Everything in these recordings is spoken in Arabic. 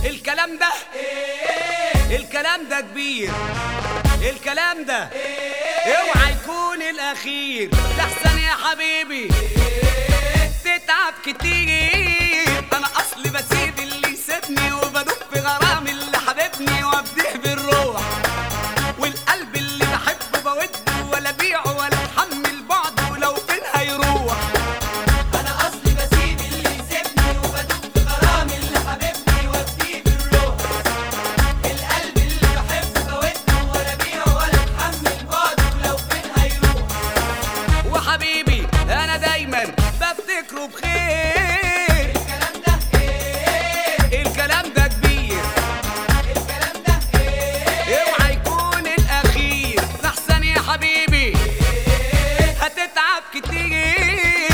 الكلام ده الكلام ده كبير، الكلام ده اوعى يكون الاخير، لحسن يا حبيبي تتعب كتير. انا اصلي بسيب اللي يسيبني وبدوب في غرام اللي حبيبني وابديه بالروح، والقلب اللي بحبه بوده ولا بيعه ولا اتحمل بعده ولو فين هيروح. انا اصلي بسيب اللي يسيبني وبدوب في غرام اللي حبيبني وابديه بالروح، القلب اللي بحبه بوده ولا بيعه ولا اتحمل بعده ولو فين هيروح. وحبيبي انا دايما بفتكره بخير، الكلام ده الكلام ده كبير، الكلام ده اوعى يكون الاخير، لحسن يا حبيبي هتتعب كتير.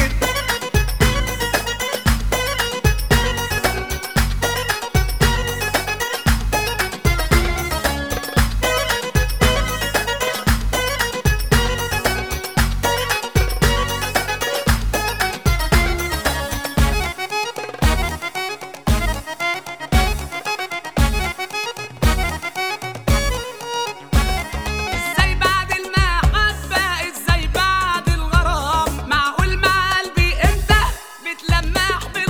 ازاي بعد المحبة، ازاي بعد الغرام، معقول مع قلبي انت بتلمح